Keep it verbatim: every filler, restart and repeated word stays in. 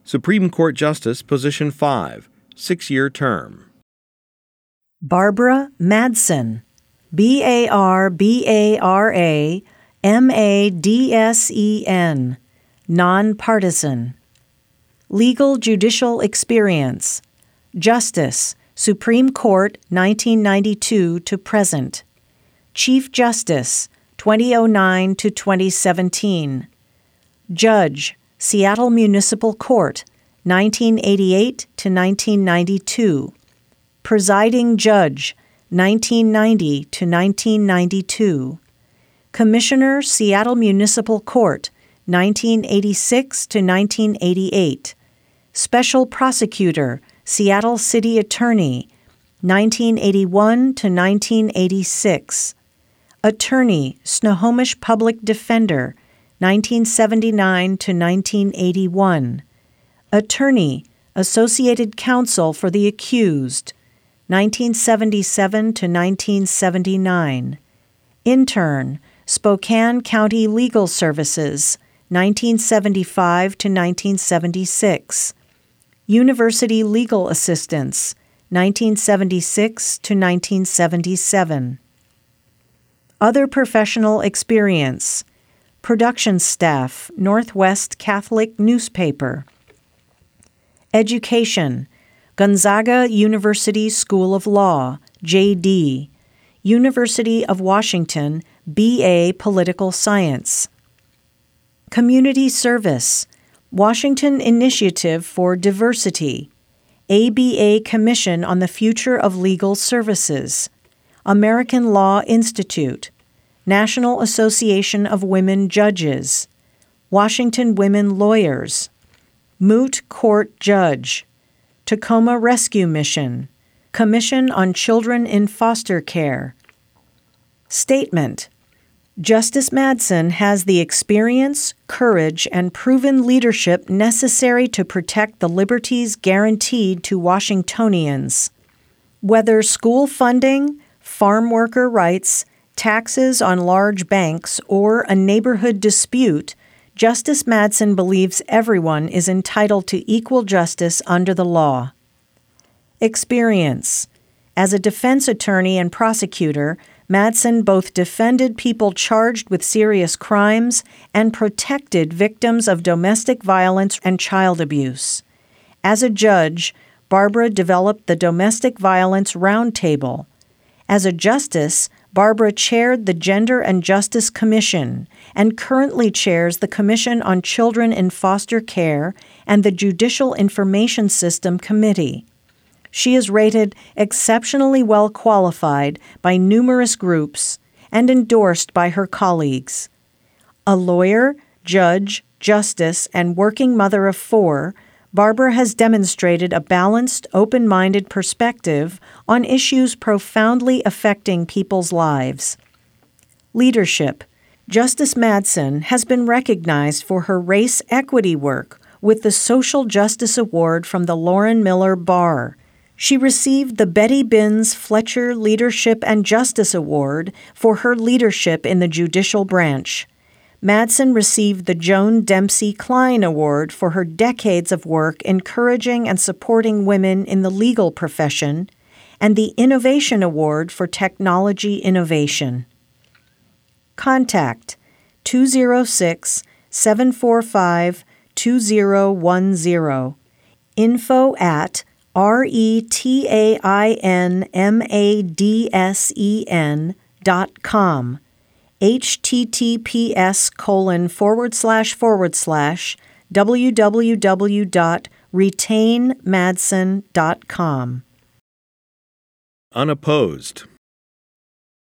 Supreme Court Justice, Position five, six-year term. Barbara Madsen, B A R B A R A M A D S E N, nonpartisan. Legal judicial experience. Justice, Supreme Court, nineteen ninety-two to present. Chief Justice, twenty oh nine to twenty seventeen. Judge, Seattle Municipal Court, nineteen eighty-eight to nineteen ninety-two. Presiding Judge, nineteen ninety to nineteen ninety-two. Commissioner, Seattle Municipal Court, nineteen eighty-six to nineteen eighty-eight. Special Prosecutor, Seattle City Attorney, nineteen eighty-one to nineteen eighty-six. Attorney, Snohomish Public Defender, nineteen seventy-nine to nineteen eighty-one. Attorney, Associated Counsel for the Accused, nineteen seventy-seven to nineteen seventy-nine. Intern, Spokane County Legal Services, nineteen seventy-five to nineteen seventy-six. University Legal Assistance, nineteen seventy-six to nineteen seventy-seven. Other professional experience. Production staff, Northwest Catholic Newspaper. Education, Gonzaga University School of Law, J D. University of Washington, B A Political Science. Community service, Washington Initiative for Diversity, A B A Commission on the Future of Legal Services, American Law Institute, National Association of Women Judges, Washington Women Lawyers, Moot Court Judge, Tacoma Rescue Mission, Commission on Children in Foster Care. Statement: Justice Madsen has the experience, courage, and proven leadership necessary to protect the liberties guaranteed to Washingtonians. Whether school funding, farm worker rights, taxes on large banks, or a neighborhood dispute, Justice Madsen believes everyone is entitled to equal justice under the law. Experience. As a defense attorney and prosecutor, Madsen both defended people charged with serious crimes and protected victims of domestic violence and child abuse. As a judge, Barbara developed the Domestic Violence Roundtable. As a justice, Barbara chaired the Gender and Justice Commission and currently chairs the Commission on Children in Foster Care and the Judicial Information System Committee. She is rated exceptionally well qualified by numerous groups and endorsed by her colleagues. A lawyer, judge, justice, and working mother of four, Barbara has demonstrated a balanced, open-minded perspective on issues profoundly affecting people's lives. Leadership. Justice Madsen has been recognized for her race equity work with the Social Justice Award from the Lauren Miller Bar. She received the Betty Binns Fletcher Leadership and Justice Award for her leadership in the judicial branch. Madsen received the Joan Dempsey Klein Award for her decades of work encouraging and supporting women in the legal profession, and the Innovation Award for Technology Innovation. Contact two oh six, seven four five, two oh one oh, info at R-E-T-A-I-N-M-A-D-S-E-N dot com, https colon forward slash forward slash www dot retain madsen dot com. Unopposed.